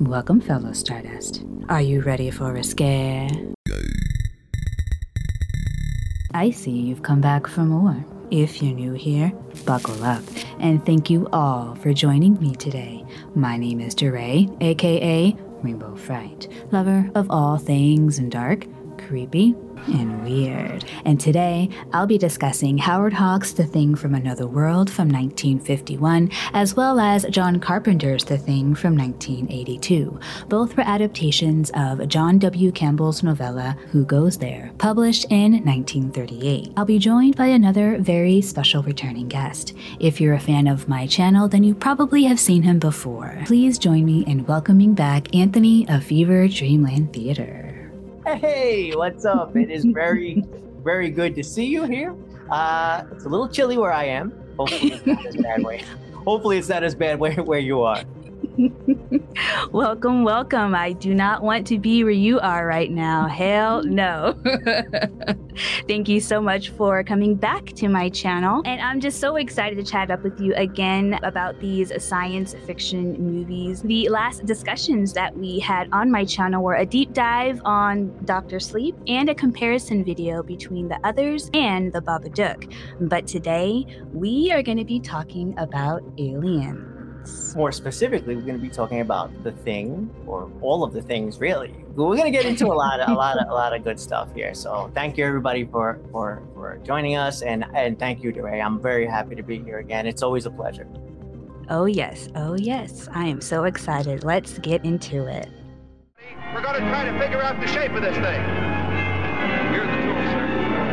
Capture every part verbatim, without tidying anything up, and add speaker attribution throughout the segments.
Speaker 1: Welcome, fellow Stardust. Are you ready for a scare? I see you've come back for more. If you're new here, buckle up, and thank you all for joining me today. My name is DeRay, aka Rainbow Fright, lover of all things dark, creepy, and weird. And today, I'll be discussing Howard Hawks' The Thing from Another World from nineteen fifty-one, as well as John Carpenter's The Thing from nineteen eighty-two. Both were adaptations of John W. Campbell's novella, Who Goes There, published in nineteen thirty-eight. I'll be joined by another very special returning guest. If you're a fan of my channel, then you probably have seen him before. Please join me in welcoming back Anthony of Fever Dreamland Theater.
Speaker 2: Hey, what's up? It is very, very good to see you here. Uh, it's a little chilly where I am. Hopefully it's not as bad where, hopefully it's not as bad where, where you are.
Speaker 1: Welcome, welcome. I do not want to be where you are right now. Hell no. Thank you so much for coming back to my channel. And I'm just so excited to chat up with you again about these science fiction movies. The last discussions that we had on my channel were a deep dive on Doctor Sleep and a comparison video between The Others and The Babadook. But today, we are going to be talking about Alien.
Speaker 2: More specifically, we're going to be talking about The Thing, or all of the things, really. We're going to get into a lot of a lot of a lot of good stuff here. So thank you everybody for for for joining us, and and thank you, DeRay. I'm very happy to be here again. It's always a pleasure.
Speaker 1: Oh yes, oh yes. I am so excited. Let's get into it.
Speaker 3: We're going to try to figure out the shape of this thing. Here's the tool, sir.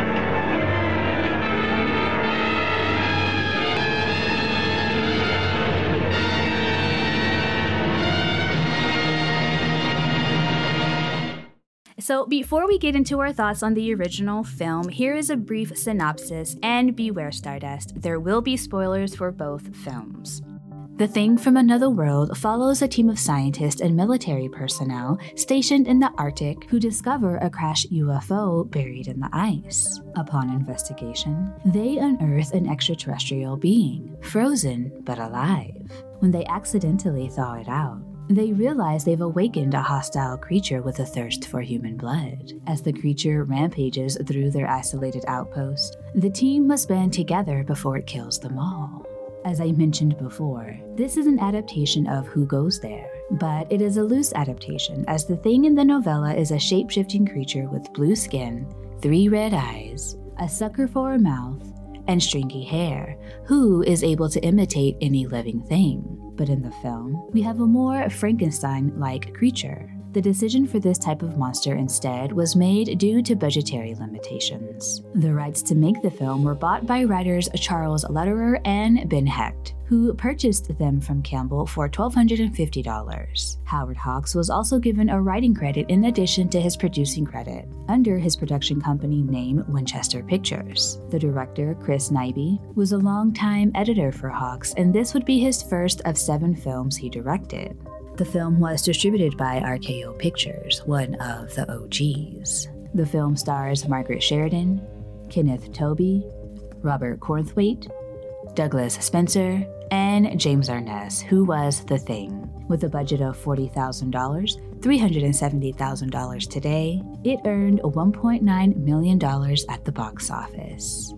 Speaker 1: So before we get into our thoughts on the original film, here is a brief synopsis, and beware Stardust, there will be spoilers for both films. The Thing from Another World follows a team of scientists and military personnel stationed in the Arctic who discover a crashed U F O buried in the ice. Upon investigation, they unearth an extraterrestrial being, frozen but alive. When they accidentally thaw it out, they realize they've awakened a hostile creature with a thirst for human blood. As the creature rampages through their isolated outpost, the team must band together before it kills them all. As I mentioned before, this is an adaptation of Who Goes There, but it is a loose adaptation as the Thing in the novella is a shape-shifting creature with blue skin, three red eyes, a sucker for a mouth, and stringy hair, who is able to imitate any living thing. But in the film, we have a more Frankenstein-like creature. The decision for this type of monster instead was made due to budgetary limitations. The rights to make the film were bought by writers Charles Lederer and Ben Hecht, who purchased them from Campbell for one thousand two hundred fifty dollars. Howard Hawks was also given a writing credit in addition to his producing credit, under his production company name Winchester Pictures. The director, Chris Nyby, was a longtime editor for Hawks, and this would be his first of seven films he directed. The film was distributed by R K O Pictures, one of the O Gs. The film stars Margaret Sheridan, Kenneth Tobey, Robert Cornthwaite, Douglas Spencer, and James Arness, who was The Thing. With a budget of forty thousand dollars, three hundred seventy thousand dollars today, it earned one point nine million dollars at the box office.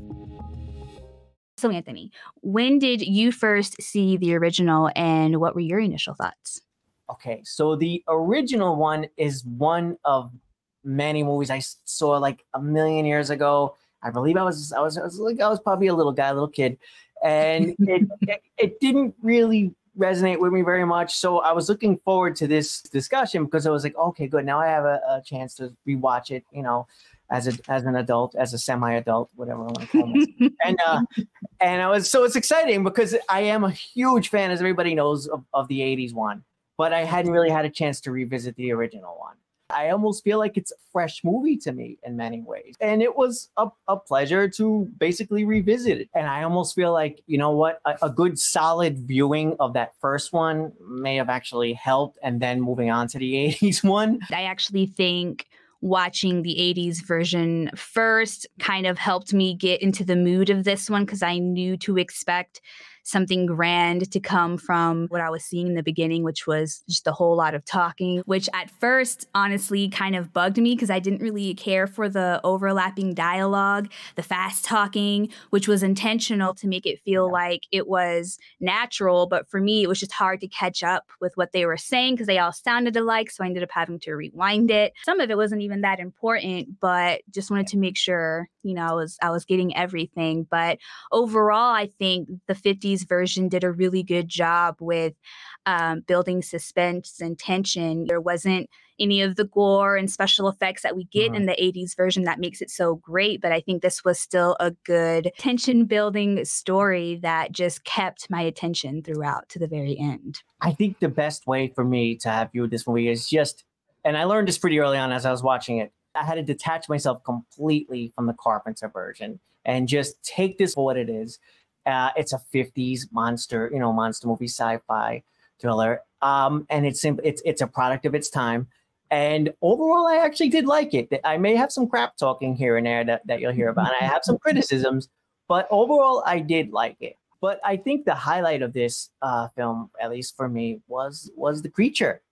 Speaker 1: So Anthony, when did you first see the original and what were your initial thoughts?
Speaker 2: Okay, so the original one is one of many movies I saw like a million years ago. I believe I was I was I was like I was probably a little guy, a little kid, and it, it it didn't really resonate with me very much. So I was looking forward to this discussion because I was like, okay, good. Now I have a, a chance to rewatch it, you know, as a as an adult, as a semi-adult, whatever I want to call myself. and uh, and I was so it's exciting because I am a huge fan, as everybody knows, of, of the eighties one. But I hadn't really had a chance to revisit the original one. I almost feel like it's a fresh movie to me in many ways. And it was a, a pleasure to basically revisit it. And I almost feel like, you know what, a, a good solid viewing of that first one may have actually helped. And then moving on to the eighties one.
Speaker 1: I actually think watching the eighties version first kind of helped me get into the mood of this one because I knew to expect something grand to come from what I was seeing in the beginning, which was just a whole lot of talking, which at first honestly kind of bugged me because I didn't really care for the overlapping dialogue, the fast talking, which was intentional to make it feel yeah. like it was natural. But for me, it was just hard to catch up with what they were saying because they all sounded alike. So I ended up having to rewind it. Some of it wasn't even that important, but just wanted to make sure, you know, I was I was getting everything. But overall, I think the fifties version did a really good job with um, building suspense and tension. There wasn't any of the gore and special effects that we get mm-hmm. in the eighties version that makes it so great. But I think this was still a good tension building story that just kept my attention throughout to the very end.
Speaker 2: I think the best way for me to have viewed this movie is just, and I learned this pretty early on as I was watching it, I had to detach myself completely from the Carpenter version and just take this for what it is. Uh, it's a fifties monster, you know, monster movie, sci-fi thriller. Um, and it's simple, it's it's a product of its time. And overall, I actually did like it. I may have some crap talking here and there that, that you'll hear about. And I have some criticisms, but overall, I did like it. But I think the highlight of this uh, film, at least for me, was was the creature.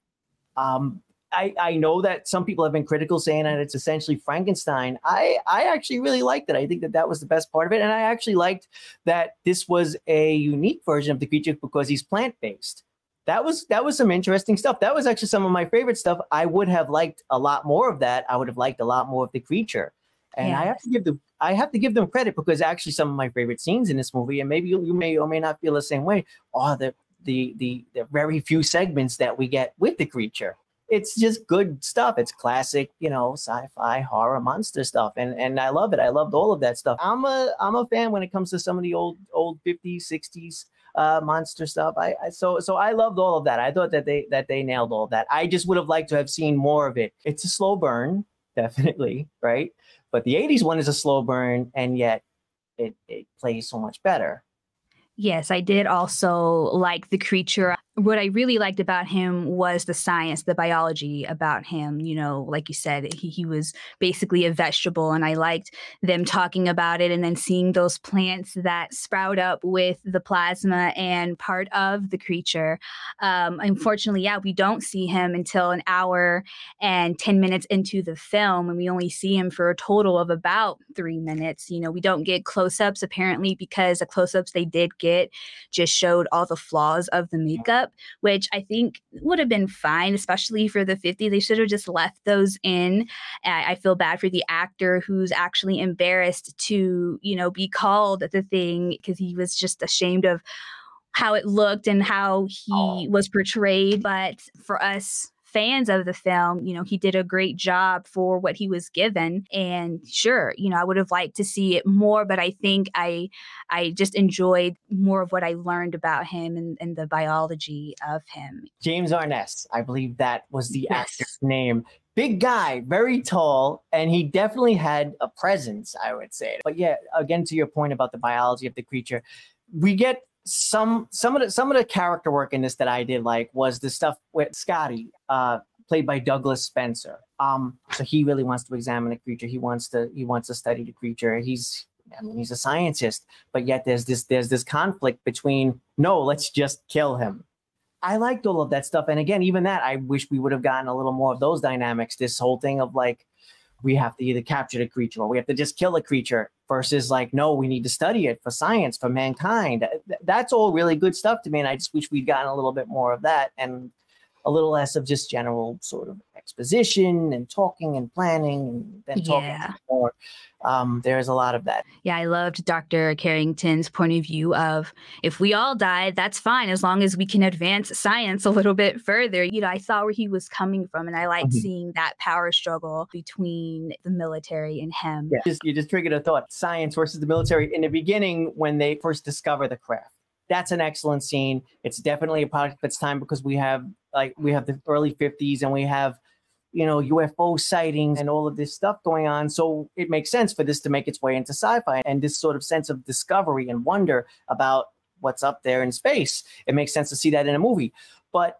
Speaker 2: Um, I, I know that some people have been critical saying that it's essentially Frankenstein. I, I actually really liked it. I think that that was the best part of it. And I actually liked that this was a unique version of the creature because he's plant-based. That was that was some interesting stuff. That was actually some of my favorite stuff. I would have liked a lot more of that. I would have liked a lot more of the creature. And yes. I have to give them I have to give them credit because actually some of my favorite scenes in this movie, and maybe you, you may or may not feel the same way, are the the the the very few segments that we get with the creature. It's just good stuff. It's classic, you know, sci-fi horror monster stuff. And and I love it. I loved all of that stuff. I'm a I'm a fan when it comes to some of the old old fifties, sixties uh, monster stuff. I, I so so I loved all of that. I thought that they that they nailed all of that. I just would have liked to have seen more of it. It's a slow burn, definitely, right? But the eighties one is a slow burn, and yet it, it plays so much better.
Speaker 1: Yes, I did also like the creature. What I really liked about him was the science, the biology about him. You know, like you said, he, he was basically a vegetable, and I liked them talking about it and then seeing those plants that sprout up with the plasma and part of the creature. Um, unfortunately, yeah, we don't see him until an hour and ten minutes into the film, and we only see him for a total of about three minutes. You know, we don't get close-ups apparently because the close-ups they did get just showed all the flaws of the makeup, which I think would have been fine, especially for the fifties. They should have just left those in. I feel bad for the actor who's actually embarrassed to, you know, be called the Thing because he was just ashamed of how it looked and how he oh. was portrayed. But for us fans of the film, you know, he did a great job for what he was given. And sure, you know, I would have liked to see it more, but I think I I just enjoyed more of what I learned about him and, and the biology of him.
Speaker 2: James Arness, I believe that was the
Speaker 1: Yes.
Speaker 2: actor's name. Big guy, very tall, and he definitely had a presence, I would say. But yeah, again, to your point about the biology of the creature, we get Some some of the some of the character work in this that I did like was the stuff with Scotty, uh, played by Douglas Spencer. Um, so he really wants to examine the creature. He wants to he wants to study the creature. He's I mean, he's a scientist, but yet there's this there's this conflict between no, let's just kill him. I liked all of that stuff, and again, even that I wish we would have gotten a little more of those dynamics. This whole thing of like, we have to either capture the creature or we have to just kill the creature versus like, no, we need to study it for science, for mankind. That's all really good stuff to me. And I just wish we'd gotten a little bit more of that and a little less of just general sort of exposition and talking and planning and then talking
Speaker 1: Yeah.
Speaker 2: more. Um, there's a lot of that.
Speaker 1: Yeah, I loved Doctor Carrington's point of view of if we all died, that's fine as long as we can advance science a little bit further. You know, I saw where he was coming from, and I liked
Speaker 2: Mhm.
Speaker 1: seeing that power struggle between the military and him.
Speaker 2: Yeah. Just, you just triggered a thought. Science versus the military. In the beginning, when they first discover the craft, that's an excellent scene. It's definitely a product of its time because we have like we have the early fifties and we have, you know, U F O sightings and all of this stuff going on. So it makes sense for this to make its way into sci-fi and this sort of sense of discovery and wonder about what's up there in space. It makes sense to see that in a movie. But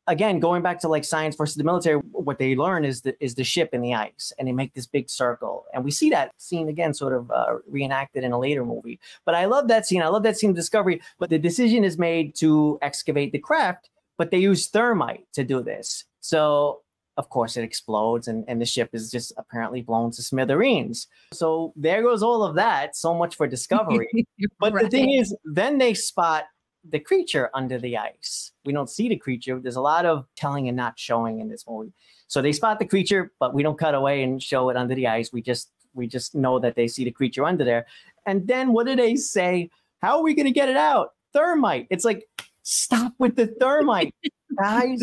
Speaker 2: again, going back to like science versus the military, what they learn is the is the ship in the ice, and they make this big circle, and we see that scene again, sort of uh, reenacted in a later movie. But I love that scene. I love that scene of Discovery. But the decision is made to excavate the craft, but they use thermite to do this. So of course it explodes, and, and the ship is just apparently blown to smithereens. So there goes all of that. So much for Discovery. But right. The thing is, then they spot the creature under the ice. We don't see the creature. There's a lot of telling and not showing in this movie. So they spot the creature, but we don't cut away and show it under the ice. We just we just know that they see the creature under there. And then what do they say? How are we going to get it out? Thermite. It's like, stop with the thermite, guys.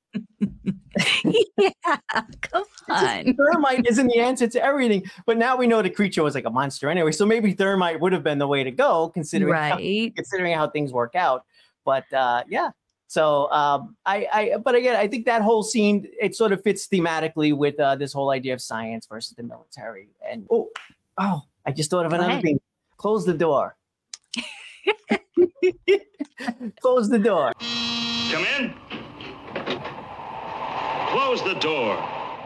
Speaker 1: Yeah, come on.
Speaker 2: Thermite isn't the answer to everything. But now we know the creature was like a monster anyway. So maybe thermite would have been the way to go, considering,
Speaker 1: right.
Speaker 2: how, considering how things work out. But uh, yeah. So um, I, I, but again, I think that whole scene, it sort of fits thematically with uh, this whole idea of science versus the military. And oh, oh, I just thought of another thing. Close the door. Close the door.
Speaker 3: Come in. Close the door.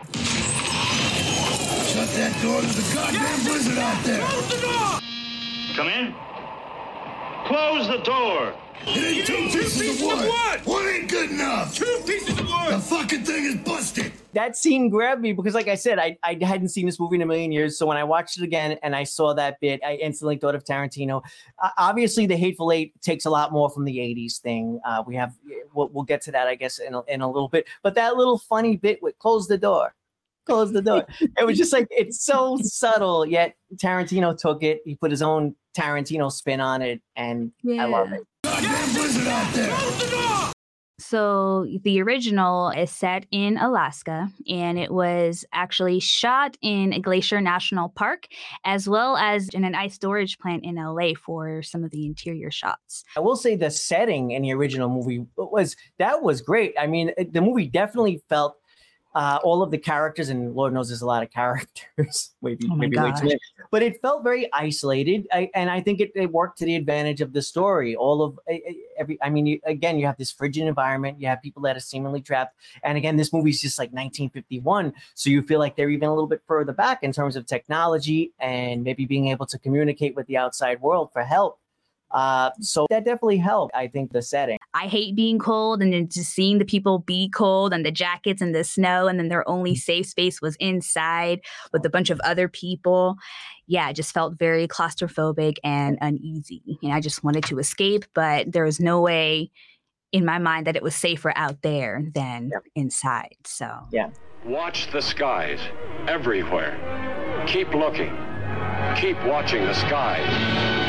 Speaker 4: Shut that door. There's a goddamn blizzard out there.
Speaker 3: Close the door. Come in. Close the door.
Speaker 4: It ain't two, two pieces, pieces of, wood. of wood. One ain't good enough.
Speaker 3: Two pieces of wood.
Speaker 4: The fucking thing is busted.
Speaker 2: That scene grabbed me because, like I said, I, I hadn't seen this movie in a million years. So when I watched it again and I saw that bit, I instantly thought of Tarantino. Uh, obviously, The Hateful Eight takes a lot more from the eighties thing. Uh, we have, we'll, we'll get to that, I guess, in a, in a little bit. But that little funny bit with close the door, close the door. It was just like, it's so subtle, yet Tarantino took it. He put his own Tarantino spin on it, and yeah. I love it.
Speaker 4: Goddamn blizzard out there. Close the door.
Speaker 1: So the original is set in Alaska, and it was actually shot in Glacier National Park, as well as in an ice storage plant in L A for some of the interior shots.
Speaker 2: I will say the setting in the original movie was, that was great. I mean, the movie definitely felt Uh, all of the characters, and Lord knows there's a lot of characters, maybe,
Speaker 1: oh
Speaker 2: maybe way too many, but it felt very isolated. I, and I think it, it worked to the advantage of the story. All of every, I mean, you, again, you have this frigid environment. You have people that are seemingly trapped. And again, this movie's just like nineteen fifty-one. So you feel like they're even a little bit further back in terms of technology and maybe being able to communicate with the outside world for help. Uh, so that definitely helped, I think, the setting.
Speaker 1: I hate being cold, and then just seeing the people be cold and the jackets and the snow, and then their only safe space was inside with a bunch of other people. Yeah, it just felt very claustrophobic and uneasy. And I just wanted to escape, but there was no way in my mind that it was safer out there than yeah. inside. So
Speaker 2: yeah.
Speaker 3: Watch the skies everywhere. Keep looking. Keep watching the skies.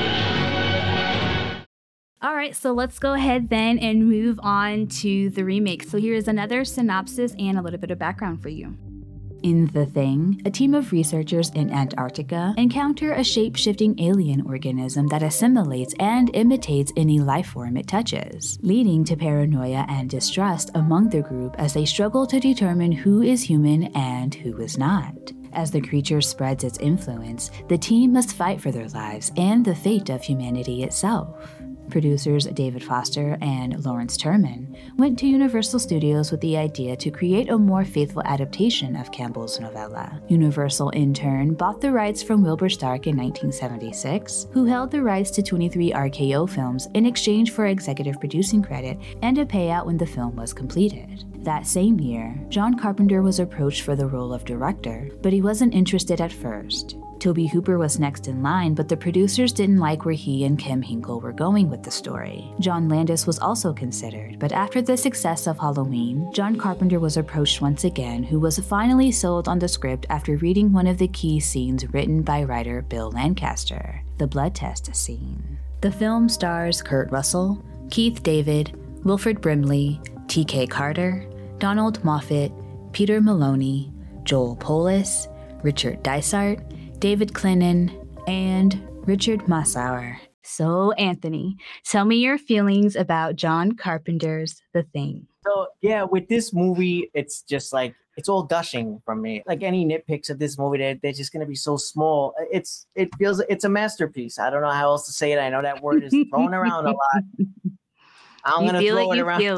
Speaker 1: All right, so let's go ahead then and move on to the remake. So here is another synopsis and a little bit of background for you. In The Thing, a team of researchers in Antarctica encounter a shape-shifting alien organism that assimilates and imitates any life form it touches, leading to paranoia and distrust among the group as they struggle to determine who is human and who is not. As the creature spreads its influence, the team must fight for their lives and the fate of humanity itself. Producers David Foster and Lawrence Terman went to Universal Studios with the idea to create a more faithful adaptation of Campbell's novella. Universal, in turn, bought the rights from Wilbur Stark in nineteen seventy-six, who held the rights to twenty-three R K O films in exchange for executive producing credit and a payout when the film was completed. That same year, John Carpenter was approached for the role of director, but he wasn't interested at first. Toby Hooper was next in line, but the producers didn't like where he and Kim Hinkle were going with the story. John Landis was also considered, but after the success of Halloween, John Carpenter was approached once again, who was finally sold on the script after reading one of the key scenes written by writer Bill Lancaster, the blood test scene. The film stars Kurt Russell, Keith David, Wilford Brimley, T K Carter, Donald Moffat, Peter Maloney, Joel Polis, Richard Dysart, David Clennon, and Richard Massour. So, Anthony, tell me your feelings about John Carpenter's The Thing.
Speaker 2: So, yeah, with this movie, it's just like, it's all gushing from me. Like any nitpicks of this movie, they're, they're just going to be so small. It's It feels, it's a masterpiece. I don't know how else to say it. I know that word is thrown around a lot. I'm going to throw
Speaker 1: it,
Speaker 2: it
Speaker 1: you
Speaker 2: around.
Speaker 1: Feel it.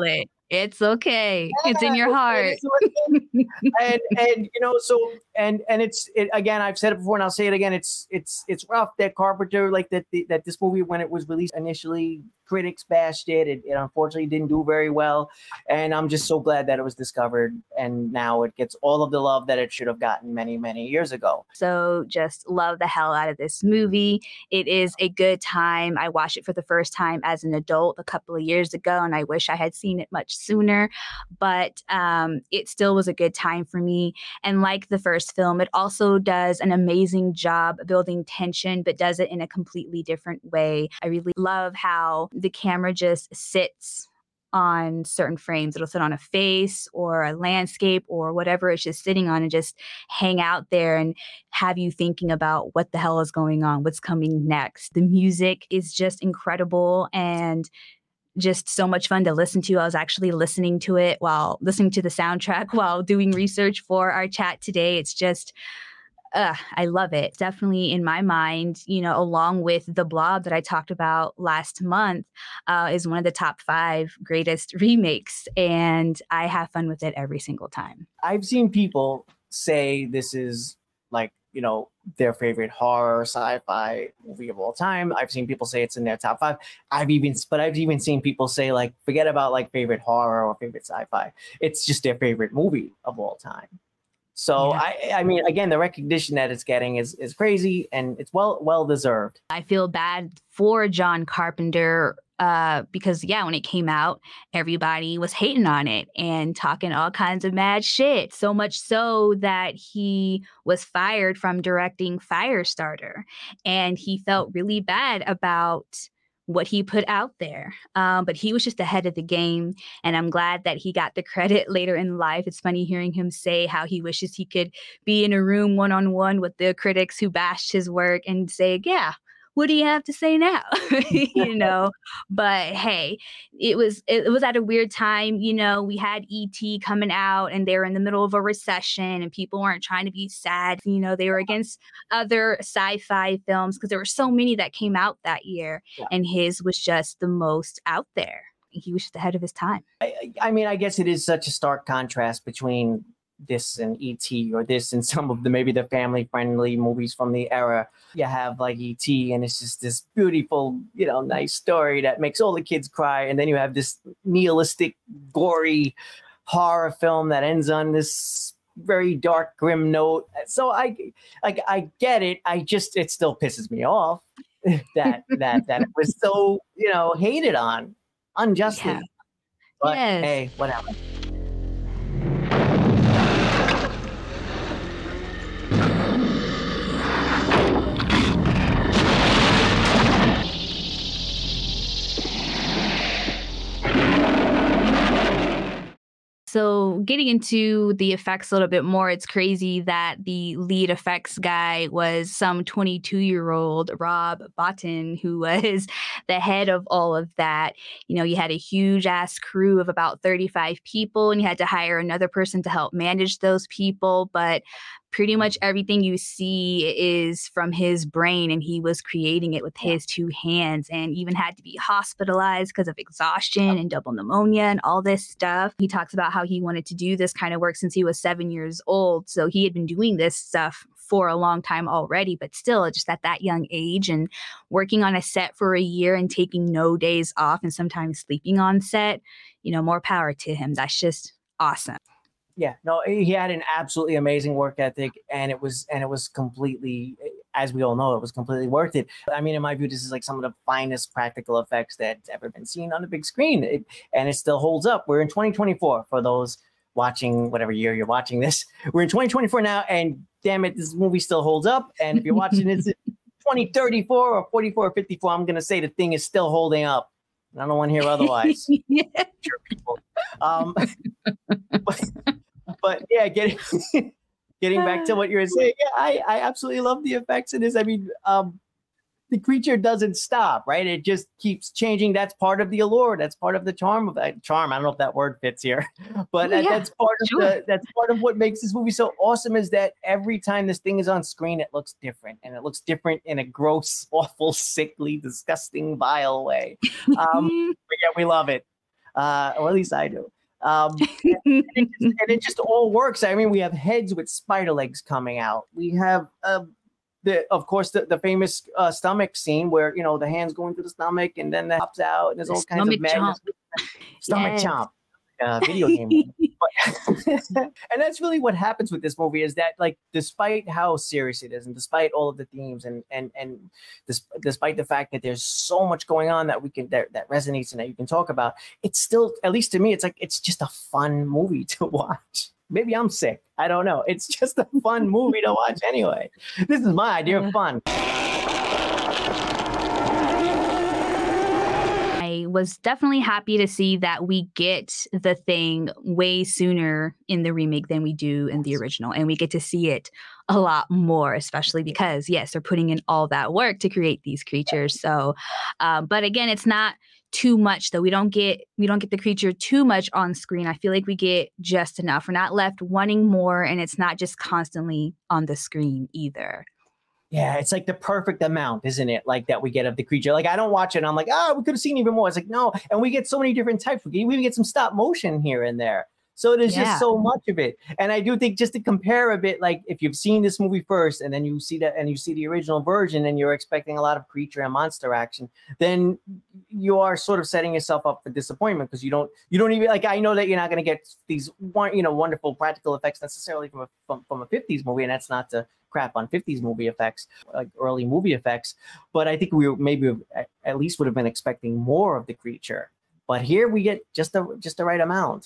Speaker 1: It's okay. It's in your
Speaker 2: It
Speaker 1: heart.
Speaker 2: is what it is. and and you know so and and it's it, again, I've said it before and I'll say it again, it's it's it's rough that Carpenter, like that the, that this movie, when it was released initially, critics bashed it. it it unfortunately didn't do very well, and I'm just so glad that it was discovered and now it gets all of the love that it should have gotten many many years ago.
Speaker 1: So just love the hell out of this movie. It is a good time. I watched it for the first time as an adult a couple of years ago, and I wish I had seen it much sooner, but um, it still was a good time for me. And like the first film, it also does an amazing job building tension, but does it in a completely different way. I really love how the camera just sits on certain frames. It'll sit on a face or a landscape or whatever it's just sitting on, and just hang out there and have you thinking about what the hell is going on, what's coming next. The music is just incredible and just so much fun to listen to. I was actually listening to it while listening to the soundtrack while doing research for our chat today. It's just Uh, I love it. Definitely in my mind, you know, along with The Blob that I talked about last month, uh, is one of the top five greatest remakes. And I have fun with it every single time.
Speaker 2: I've seen people say this is like, you know, their favorite horror sci-fi movie of all time. I've seen people say it's in their top five. I've even, but I've even seen people say, like, forget about like favorite horror or favorite sci-fi. It's just their favorite movie of all time. So
Speaker 1: Yeah.
Speaker 2: I, I mean, again, the recognition that it's getting is is crazy, and it's well well deserved.
Speaker 1: I feel bad for John Carpenter uh, because, yeah, when it came out, everybody was hating on it and talking all kinds of mad shit. So much so that he was fired from directing Firestarter, and he felt really bad about what he put out there. Um, but he was just ahead of the game. And I'm glad that he got the credit later in life. It's funny hearing him say how he wishes he could be in a room one-on-one with the critics who bashed his work and say, yeah, what do you have to say now? you know, but hey, it was it was at a weird time. You know, we had E T coming out and they were in the middle of a recession and people weren't trying to be sad. You know, they were against other sci-fi films because there were so many that came out that year,
Speaker 2: Yeah.
Speaker 1: and his was just the most out there. He was just ahead of his time.
Speaker 2: I, I mean, I guess it is such a stark contrast between this and E T, or this and some of the maybe the family friendly movies from the era. You have like E T, and it's just this beautiful, you know, nice story that makes all the kids cry, and then you have this nihilistic, gory horror film that ends on this very dark, grim note. So I, like, I get it. I just, it still pisses me off that that that it was so, you know, hated on unjustly.
Speaker 1: Yeah.
Speaker 2: But
Speaker 1: Yes.
Speaker 2: hey, whatever.
Speaker 1: So getting into the effects a little bit more, it's crazy that the lead effects guy was some twenty-two-year-old Rob Bottin, who was the head of all of that. You know, you had a huge ass crew of about thirty-five people, and you had to hire another person to help manage those people. But pretty much everything you see is from his brain, and he was creating it with his two hands, and even had to be hospitalized because of exhaustion and double pneumonia and all this stuff. He talks about how he wanted to do this kind of work since he was seven years old. So he had been doing this stuff for a long time already, but still just at that young age, and working on a set for a year and taking no days off and sometimes sleeping on set, you know, more power to him. That's just awesome.
Speaker 2: Yeah, no, he had an absolutely amazing work ethic, and it was and it was completely, as we all know, it was completely worth it. I mean, in my view, this is like some of the finest practical effects that's ever been seen on a big screen, it, and it still holds up. We're in twenty twenty-four for those watching whatever year you're watching this. We're in twenty twenty-four now, and damn it, this movie still holds up. And if you're watching this in twenty thirty-four or forty-four or fifty-four, I'm gonna say the thing is still holding up. I don't want to hear otherwise.
Speaker 1: Yeah.
Speaker 2: Sure, people. Um, but, but yeah, getting getting back to what you were saying, yeah, I, I absolutely love the effects in this. I mean, um, the creature doesn't stop, right? It just keeps changing. That's part of the allure. That's part of the charm of that charm. I don't know if that word fits here, but
Speaker 1: Well,
Speaker 2: that,
Speaker 1: yeah,
Speaker 2: that's part of
Speaker 1: sure.
Speaker 2: the that's part of what makes this movie so awesome. Is that every time this thing is on screen, it looks different, and it looks different in a gross, awful, sickly, disgusting, vile way. Um, but yeah, we love it, uh, or at least I do. Um, and, it just, and it just all works. I mean, we have heads with spider legs coming out. We have, uh, the of course, the, the famous uh, stomach scene where, you know, the hands go into the stomach and then that pops out and there's all kinds of madness. Stomach
Speaker 1: Yes.
Speaker 2: chomp. Uh, video game. But, and that's really what happens with this movie is that, like, despite how serious it is and despite all of the themes and and and this, despite the fact that there's so much going on that we can that, that resonates and that you can talk about, it's still, at least to me, it's like it's just a fun movie to watch. Maybe I'm sick. I don't know. It's just a fun movie to watch anyway. This is my idea of fun.
Speaker 1: I was definitely happy to see that we get the Thing way sooner in the remake than we do in the original. And we get to see it a lot more, especially because, yes, they're putting in all that work to create these creatures. So, um, but again, it's not too much though. We don't get we don't get the creature too much on screen. I feel like we get just enough. We're not left wanting more, and it's not just constantly on the screen either.
Speaker 2: Yeah, it's like the perfect amount, isn't it? Like that we get of the creature. Like I don't watch it and I'm like, oh, we could have seen even more. It's like, no. And we get so many different types. We even get some stop motion here and there. So there's
Speaker 1: Yeah.
Speaker 2: just so much of it. And I do think, just to compare a bit, like if you've seen this movie first and then you see that and you see the original version and you're expecting a lot of creature and monster action, then you are sort of setting yourself up for disappointment because you don't you don't even, like, I know that you're not going to get these one, you know, wonderful practical effects necessarily from a from, from a fifties movie, and that's not to crap on fifties movie effects, like early movie effects. But I think we were, maybe at least would have been expecting more of the creature. But here we get just the just the right amount.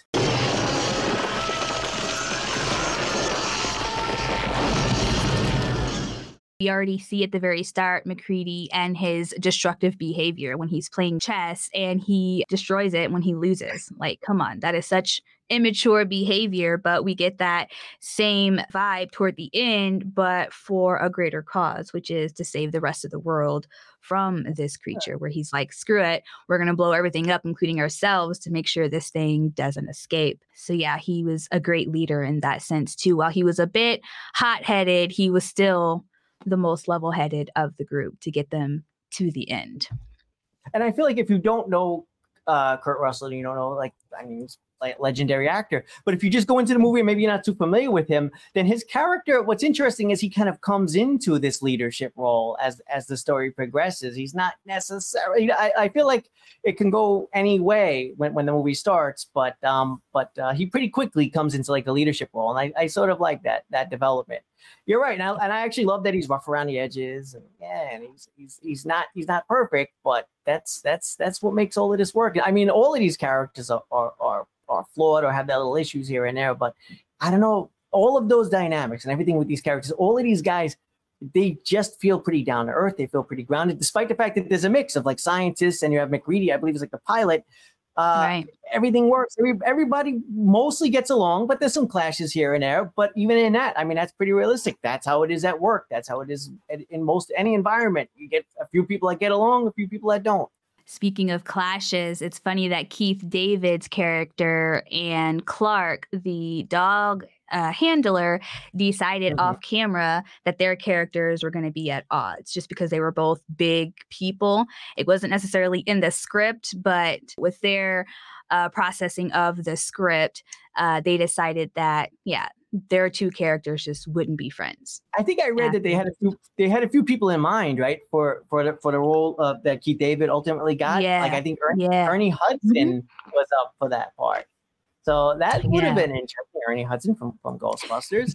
Speaker 1: We already see at the very start MacReady and his destructive behavior when he's playing chess and he destroys it when he loses. Like, come on, that is such immature behavior, but we get that same vibe toward the end, but for a greater cause, which is to save the rest of the world from this creature, where he's like, screw it, we're going to blow everything up, including ourselves, to make sure this thing doesn't escape. So yeah, he was a great leader in that sense too. While he was a bit hot-headed, he was still the most level-headed of the group to get them to the end.
Speaker 2: And I feel like if you don't know uh, Kurt Russell, you don't know, like, I mean, he's like a legendary actor. But if you just go into the movie and maybe you're not too familiar with him, then his character, what's interesting is he kind of comes into this leadership role as as the story progresses. He's not necessarily, I, I feel like it can go any way when, when the movie starts, but um, but uh, he pretty quickly comes into like a leadership role. And I, I sort of like that that development. You're right, and I, and I actually love that he's rough around the edges, and yeah, and he's he's he's not he's not perfect, but that's that's that's what makes all of this work. I mean, all of these characters are are are, are flawed or have their little issues here and there, but I don't know, all of those dynamics and everything with these characters, all of these guys, they just feel pretty down to earth. They feel pretty grounded, despite the fact that there's a mix of like scientists and you have MacReady, I believe is like the pilot. Uh,
Speaker 1: right.
Speaker 2: Everything works. Every, everybody mostly gets along, but there's some clashes here and there. But even in that, I mean, that's pretty realistic. That's how it is at work. That's how it is in most any environment. You get a few people that get along, a few people that don't.
Speaker 1: Speaking of clashes, it's funny that Keith David's character and Clark, the dog uh, handler, decided mm-hmm. off camera that their characters were going to be at odds just because they were both big people. It wasn't necessarily in the script, but with their uh, processing of the script, uh, they decided that, yeah, their two characters just wouldn't be friends.
Speaker 2: I think I read
Speaker 1: yeah.
Speaker 2: that they had a few they had a few people in mind, right, for for the for the role uh, that Keith David ultimately got.
Speaker 1: Yeah.
Speaker 2: Like I think Ernie,
Speaker 1: yeah.
Speaker 2: Ernie Hudson mm-hmm. was up for that part. So that would
Speaker 1: yeah.
Speaker 2: have been interesting. Ernie Hudson from, from Ghostbusters.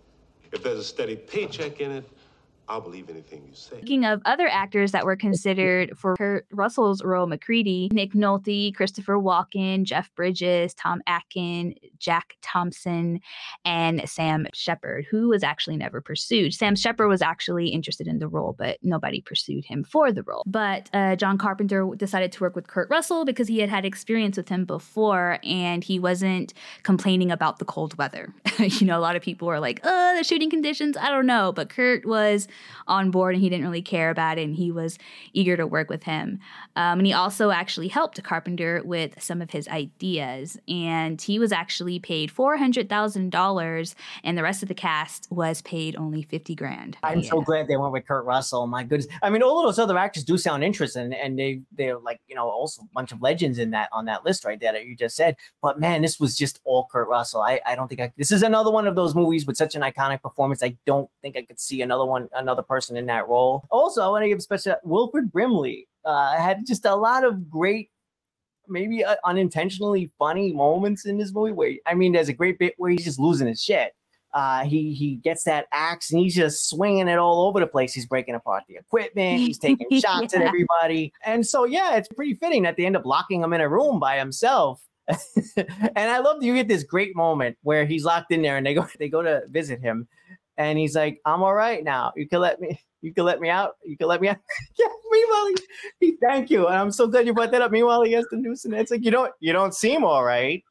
Speaker 5: If there's a steady paycheck in it, I'll believe anything you say.
Speaker 1: Speaking of other actors that were considered for Kurt Russell's role, MacReady, Nick Nolte, Christopher Walken, Jeff Bridges, Tom Atkin, Jack Thompson, and Sam Shepard, who was actually never pursued. Sam Shepard was actually interested in the role, but nobody pursued him for the role. But uh, John Carpenter decided to work with Kurt Russell because he had had experience with him before, and he wasn't complaining about the cold weather. You know, a lot of people were like, oh, the shooting conditions, I don't know. But Kurt was on board and he didn't really care about it and he was eager to work with him. Um, and he also actually helped Carpenter with some of his ideas. And he was actually paid four hundred thousand dollars and the rest of the cast was paid only fifty grand.
Speaker 2: I'm
Speaker 1: yeah.
Speaker 2: so glad they went with Kurt Russell. My goodness. I mean, all of those other actors do sound interesting, and they, they're like, you know, also a bunch of legends in that on that list right there that you just said. But man, this was just all Kurt Russell. I, I don't think I, this is another one of those movies with such an iconic performance. I don't think I could see another one, another person in that role. Also, I want to give special Wilford Brimley. Uh, had just a lot of great, maybe uh, unintentionally funny moments in this movie. Where I mean, there's a great bit where he's just losing his shit. Uh, he he gets that axe and he's just swinging it all over the place. He's breaking apart the equipment. He's taking shots yeah. at everybody. And so, yeah, it's pretty fitting that they end up locking him in a room by himself. And I love that you get this great moment where he's locked in there and they go they go to visit him. And he's like, I'm all right now. You can let me you can let me out. You can let me out. Yeah, meanwhile, he, he, thank you. And I'm so glad you brought that up. Meanwhile, he has the noose and it's like, you don't you don't seem all right.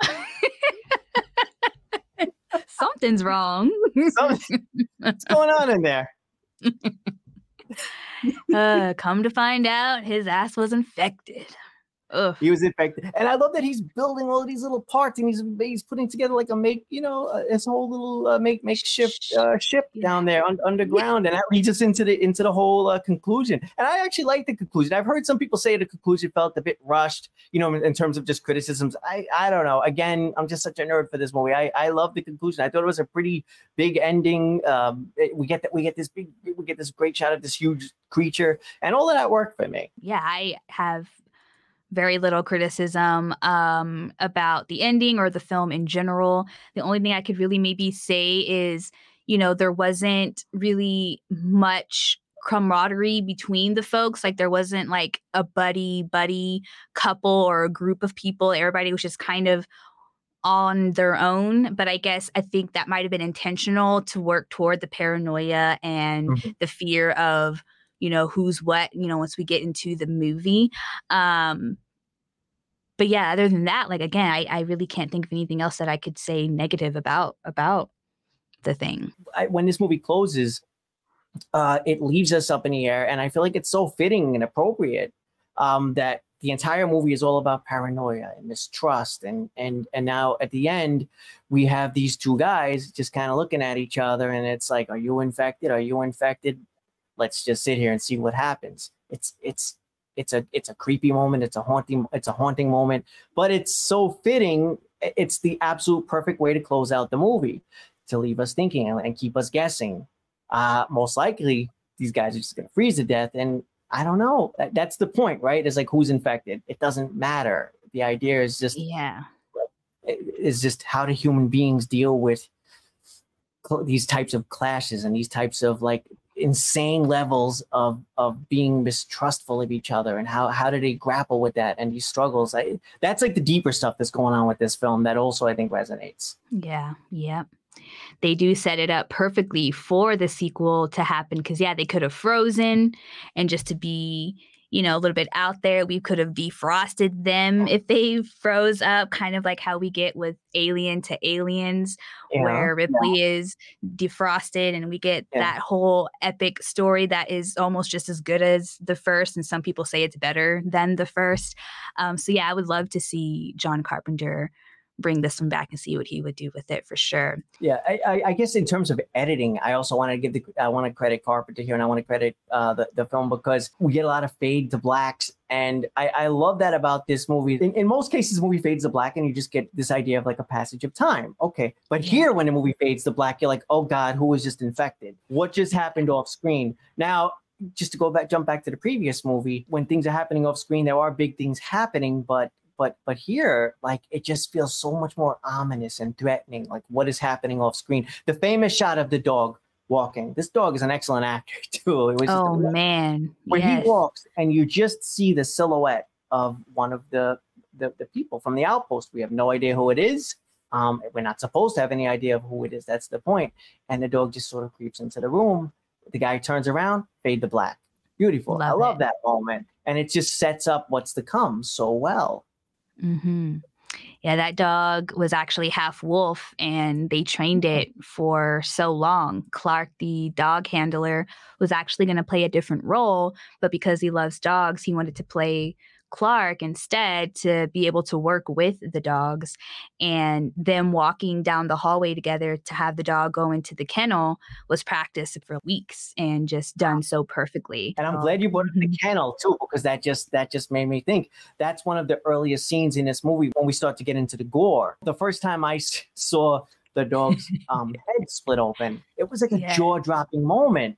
Speaker 1: Something's wrong.
Speaker 2: Something, what's going on in there?
Speaker 1: uh, come to find out, his ass was infected. Ugh.
Speaker 2: He was infected, and I love that he's building all of these little parts, and he's he's putting together like a make, you know, uh, his whole little uh, make makeshift uh, ship yeah. down there un- underground, and that leads us into the into the whole uh, conclusion. And I actually like the conclusion. I've heard some people say the conclusion felt a bit rushed, you know, in, in terms of just criticisms. I I don't know. Again, I'm just such a nerd for this movie. I I love the conclusion. I thought it was a pretty big ending. Um, it, we get that we get this big we get this great shot of this huge creature, and all of that worked for me.
Speaker 1: Yeah, I have very little criticism um, about the ending or the film in general. The only thing I could really maybe say is, you know, there wasn't really much camaraderie between the folks. Like there wasn't like a buddy buddy couple or a group of people. Everybody was just kind of on their own. But I guess I think that might have been intentional to work toward the paranoia and mm-hmm. the fear of, you know, who's what, you know, once we get into the movie. Um, but yeah, other than that, like, again, I, I really can't think of anything else that I could say negative about, about the thing.
Speaker 2: I, when this movie closes, uh, it leaves us up in the air. And I feel like it's so fitting and appropriate um, that the entire movie is all about paranoia and mistrust. And, and, and now at the end, we have these two guys just kind of looking at each other. And it's like, are you infected? Are you infected? Let's just sit here and see what happens. It's it's it's a it's a creepy moment. It's a haunting it's a haunting moment, but it's so fitting. It's the absolute perfect way to close out the movie, to leave us thinking and, and keep us guessing. Uh, most likely, these guys are just going to freeze to death, and I don't know. That, that's the point, right? It's like, who's infected? It doesn't matter. The idea is just
Speaker 1: yeah,
Speaker 2: is just how do human beings deal with cl- these types of clashes and these types of like insane levels of of being mistrustful of each other, and how how do they grapple with that and these struggles. I, that's like the deeper stuff that's going on with this film that also I think resonates.
Speaker 1: Yeah, yeah. They do set it up perfectly for the sequel to happen because, yeah, they could have frozen and just to be, you know, a little bit out there, we could have defrosted them if they froze up, kind of like how we get with Alien to Aliens, yeah, where Ripley yeah. is defrosted and we get yeah. that whole epic story that is almost just as good as the first. And some people say it's better than the first. Um, so, yeah, I would love to see John Carpenter bring this one back and see what he would do with it for sure.
Speaker 2: Yeah, I, I, I guess in terms of editing, I also want to give the I want to credit Carpenter here, and I want to credit uh, the the film because we get a lot of fade to blacks, and I, I love that about this movie. In, in most cases, the movie fades to black, and you just get this idea of like a passage of time. Okay, but yeah. here when the movie fades to black, you're like, oh God, who was just infected? What just happened off screen? Now, just to go back, jump back to the previous movie, when things are happening off screen, there are big things happening, but But but here, like, it just feels so much more ominous and threatening, like what is happening off screen. The famous shot of the dog walking. This dog is an excellent actor, too. It was
Speaker 1: oh,
Speaker 2: just,
Speaker 1: man.
Speaker 2: When
Speaker 1: yes.
Speaker 2: he walks and you just see the silhouette of one of the, the, the people from the outpost. We have no idea who it is. Um, we're not supposed to have any idea of who it is. That's the point. And the dog just sort of creeps into the room. The guy turns around, fade to black. Beautiful. Love I love it. That moment. And it just sets up what's to come so well.
Speaker 1: Mm-hmm. Yeah, that dog was actually half wolf and they trained it for so long. Clark, the dog handler, was actually going to play a different role, but because he loves dogs, he wanted to play Clark instead to be able to work with the dogs. And them walking down the hallway together to have the dog go into the kennel was practiced for weeks and just done so perfectly.
Speaker 2: And I'm glad you brought up the kennel too, because that just that just made me think. That's one of the earliest scenes in this movie when we start to get into the gore. The first time I s- saw the dog's um, head split open, it was like a
Speaker 1: Yeah.
Speaker 2: jaw-dropping moment.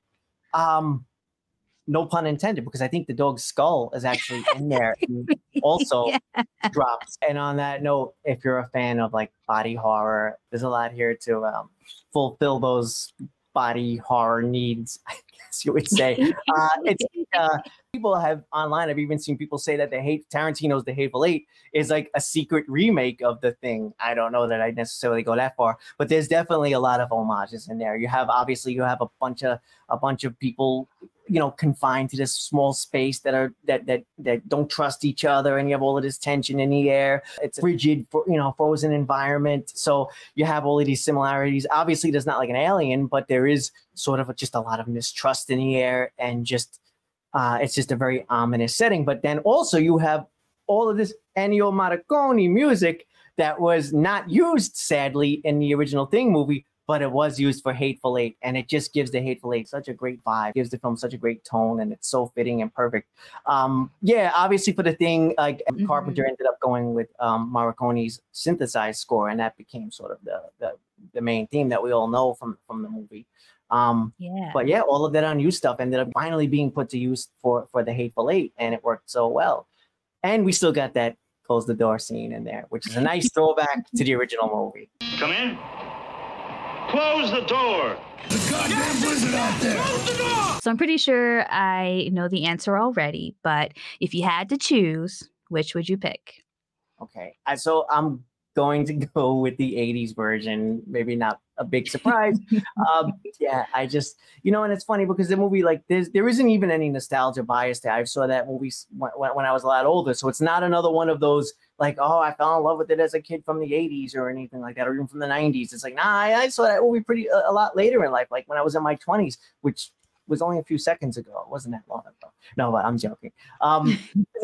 Speaker 2: Um, no pun intended, because I think the dog's skull is actually in there and also
Speaker 1: Yeah.
Speaker 2: drops. And on that note, if you're a fan of like body horror, there's a lot here to um, fulfill those body horror needs, I guess you would say. Uh, it's uh, people have online, I've even seen people say that the hate Tarantino's The Hateful Eight is like a secret remake of The Thing. I don't know that I necessarily go that far, but there's definitely a lot of homages in there. You have obviously you have a bunch of a bunch of people, you know, confined to this small space that are that that that don't trust each other, and you have all of this tension in the air. It's a frigid, you know, frozen environment. So you have all of these similarities. Obviously, there's not like an alien, but there is sort of a, just a lot of mistrust in the air, and just uh, it's just a very ominous setting. But then also you have all of this Ennio Morricone music that was not used, sadly, in the original Thing movie, but it was used for Hateful Eight, and it just gives the Hateful Eight such a great vibe, gives the film such a great tone, and it's so fitting and perfect. Um, yeah, obviously for The Thing, like
Speaker 1: Mhm.
Speaker 2: Carpenter ended up going with um, Morricone's synthesized score, and that became sort of the the, the main theme that we all know from from the movie. Um,
Speaker 1: Yeah.
Speaker 2: but yeah, all of that unused stuff ended up finally being put to use for for the Hateful Eight, and it worked so well. And we still got that close the door scene in there, which is a nice throwback to the original movie.
Speaker 3: Come in. Close the door.
Speaker 4: The goddamn blizzard out there.
Speaker 1: So I'm pretty sure I know the answer already, but if you had to choose, which would you pick?
Speaker 2: Okay, I, so I'm going to go with the eighties version. Maybe not a big surprise. um, yeah, I just, you know, and it's funny because the movie, like, there's there isn't even any nostalgia bias there. I saw that movie s- when, when I was a lot older, so it's not another one of those like, oh, I fell in love with it as a kid from the eighties or anything like that, or even from the nineties. It's like, nah, I, I saw that movie pretty a, a lot later in life, like when I was in my twenties, which was only a few seconds ago. It wasn't that long ago. No, but I'm joking. Um,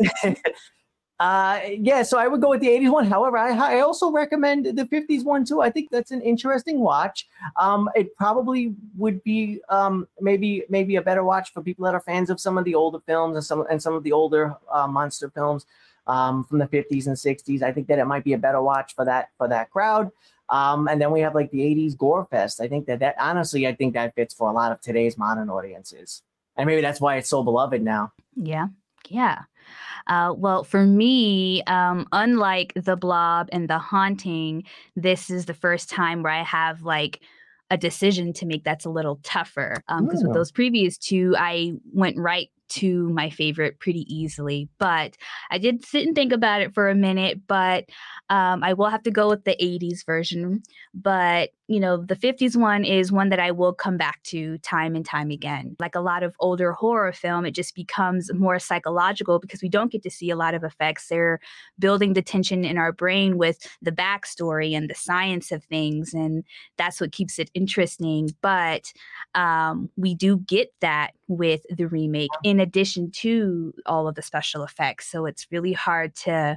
Speaker 2: Uh, yeah, so I would go with the eighties one. However, I, I also recommend the fifties one too. I think that's an interesting watch. Um, it probably would be um, maybe maybe a better watch for people that are fans of some of the older films and some and some of the older uh, monster films um, from the fifties and sixties. I think that it might be a better watch for that for that crowd. Um, and then we have like the eighties gore fest. I think that that honestly, I think that fits for a lot of today's modern audiences, and maybe that's why it's so beloved now.
Speaker 1: Yeah. Yeah. Uh, well, for me, um, unlike The Blob and The Haunting, this is the first time where I have like a decision to make that's a little tougher. Um, because with
Speaker 2: Mm.
Speaker 1: those previous two, I went right to my favorite pretty easily. But I did sit and think about it for a minute, but um, I will have to go with the eighties version. But, you know, the fifties one is one that I will come back to time and time again. Like a lot of older horror film, it just becomes more psychological because we don't get to see a lot of effects. They're building the tension in our brain with the backstory and the science of things. And that's what keeps it interesting. But um, we do get that with the remake in addition to all of the special effects. So it's really hard to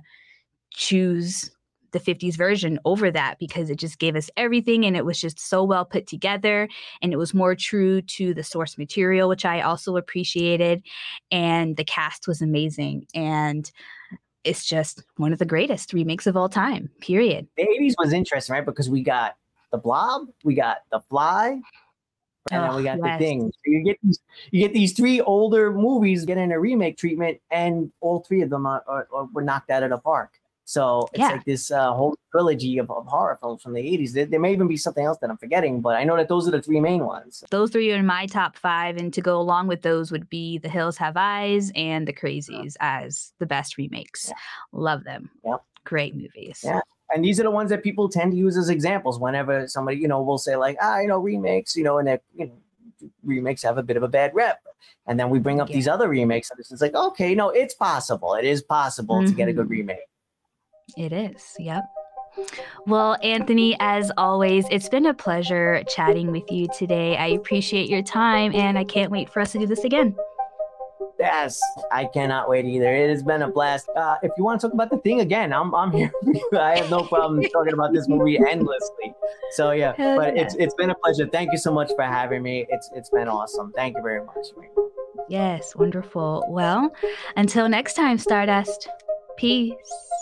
Speaker 1: choose the fifties version over that because it just gave us everything and it was just so well put together and it was more true to the source material, which I also appreciated. And the cast was amazing. And it's just one of the greatest remakes of all time, period.
Speaker 2: The eighties was interesting, right? Because we got The Blob, we got The Fly, and then we
Speaker 1: Oh,
Speaker 2: got
Speaker 1: yes.
Speaker 2: The Thing. So you get these, you get these three older movies getting a remake treatment, and all three of them are, are, are were knocked out of the park. So it's
Speaker 1: Yeah.
Speaker 2: like this uh, whole trilogy of, of horror films from the eighties. There, there may even be something else that I'm forgetting, but I know that those are the three main ones.
Speaker 1: Those three are in my top five, and to go along with those would be The Hills Have Eyes and The Crazies as the best remakes.
Speaker 2: Yeah.
Speaker 1: Love them.
Speaker 2: Yep.
Speaker 1: Great movies.
Speaker 2: Yeah. And these are the ones that people tend to use as examples whenever somebody, you know, will say like, ah, you know, remakes, you know, and that, you know, remakes have a bit of a bad rep. And then we bring up
Speaker 1: Yeah.
Speaker 2: these other remakes, and it's like, okay, no, it's possible. It is possible to get a good
Speaker 1: Mhm.
Speaker 2: remake.
Speaker 1: It is. Yep. Well, Anthony, as always, it's been a pleasure chatting with you today. I appreciate your time, and I can't wait for us to do this again.
Speaker 2: Yes, I cannot wait either. It has been a blast. Uh, if you want to talk about The Thing again, I'm I'm here for you. I have no problem talking about this movie endlessly. So yeah,
Speaker 1: Hell
Speaker 2: but
Speaker 1: yeah.
Speaker 2: it's it's been a pleasure. Thank you so much for having me. It's it's been awesome. Thank you very much.
Speaker 1: Yes, wonderful. Well, until next time, Stardust. Peace.